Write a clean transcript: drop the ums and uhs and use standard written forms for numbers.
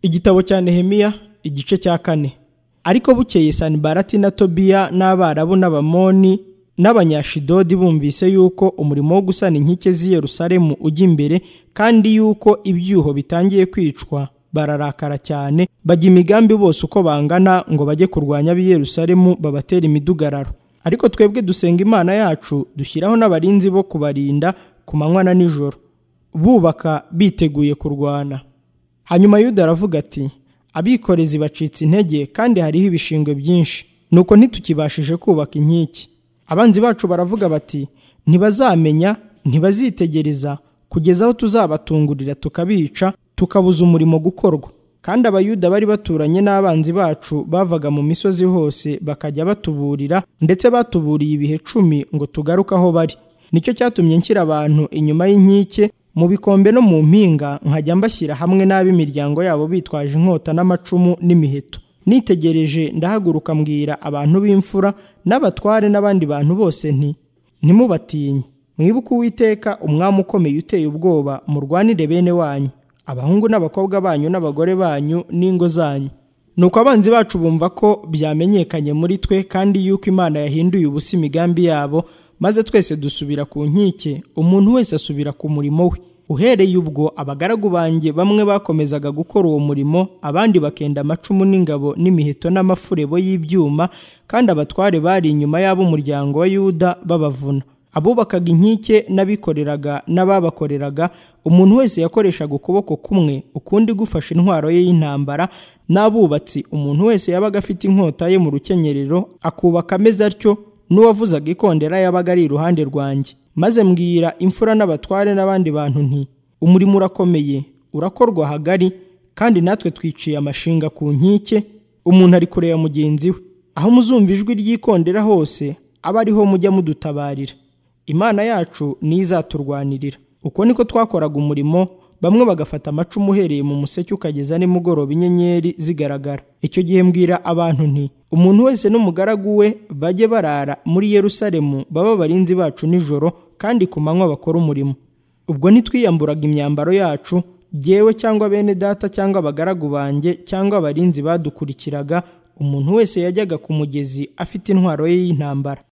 Igitabo cya Nehemiya igice cya 4. Ariko bukeye Sanibalati na Tobiya n'Abarabu n'Abamoni n'Abanyashidodi bumvise yuko umurimo wo gusana inkike z'i Yerusalemu ujya imbere kandi yuko ibyuho bitangiye kwicwa, bararakara cyane, bajya imigambi bose uko bangana ngo bajye kurwanya ab'i Yerusalemu babatera imidugararo. Ariko twebwe dusenga Imana yacu, dushyiraho n'abarinzi bo kubarinda ku manywa na nijoro, bubaka biteguye kurwana. Hanyuma Yuda aravuga ati, abikorezi bacitse intege kandi hariho ibishingwe byinshi, nuko ntitukibashije kubaka inkike. Abanzi bacu baravuga bati, ntibazamenya, ntibazitegereza, kugeza aho tuzabatungurira tukabica, tukabuza umurimo gukorwa. Kandi Abayuda bari baturanye n'abanzi bacu bavaga mu misozi hose bakajya batuburira, ndetse batuburiye ibihe 10 ngo tugaruke aho bari. Nicyo cyatumye nshyira abantu inyuma y'inkike, mu bikombe no mu mpinga, nkajya mbashyira hamwe n'ab'imiryango yabo bitwaje inkota n'amacumu n'imiheto. Nitegereje ndahaguruka mbwira abantu b'imfura n'abatware n'abandi bantu bose nti, ntimubatinye, mwibuke Uwiteka umwami ukomeye uteye ubwoba, murwanire bene wanyu, abahungu n'abakobwa banyu n'abagore banyu n'ingo zanyu. Nuko abanzi bacu bumva ko byamenyekanye muri twe kandi yuko Imana yahinduye ubusa imigambi yabo, maze twese dusubira ku nkike, umuntu wese asubira ku murimo we. Uhereye ubwo abagaragu banjye bamwe bakomezaga gukora uwo murimo, abandi bakenda amacumu n'ingabo n'imiheto n'amafurebo y'ibyuma, kandi abatware bari inyuma y'ab'umuryango wa Yuda babavuna. Abubakaga inkike n'abikoreraga n'ababakoreraga, umuntu wese yakoreshaga ukuboko kumwe, ukundi gufashe intwaro ye y'intambara. N'abubatsi, umuntu wese yabaga afite inkota ye mu rukenyerero, akubaka ameze atyo, n'uwavuzaga ikondera yabaga ari iruhande rwanjye. Maze mbwira imfura n'abatware n'abandi bantu nti, umurimo urakomeye, urakorwa hagari, kandi natwe twiciye amashinga ku nkike, umuntu ari kure ya mugenzi we. Aho muzumva ijwi ry'ikondera hose, aba ariho mujya mudutabarira. Imana yacu ni izaturwanirira. Uko niko twakoraga umurimo, bamwe bagafata amacumu uhereye mu museke ukageza nimugoroba inyenyeri zigaragara. Icyo gihe mbwira abantu nti, umuntu wese n'umugaragu we bajye barara muri Yerusalemu, baba abarinzi bacu nijoro, kandi ku manywa bakora umurimo. Ubwo ntitwiyamburaga imyambaro yacu, jyewe cyangwa bene data cyangwa abagaragu banjye cyangwa abarinzi badukurikiraga, umuntu wese yajyaga ku mugezi afite intwaro ye y'intambara.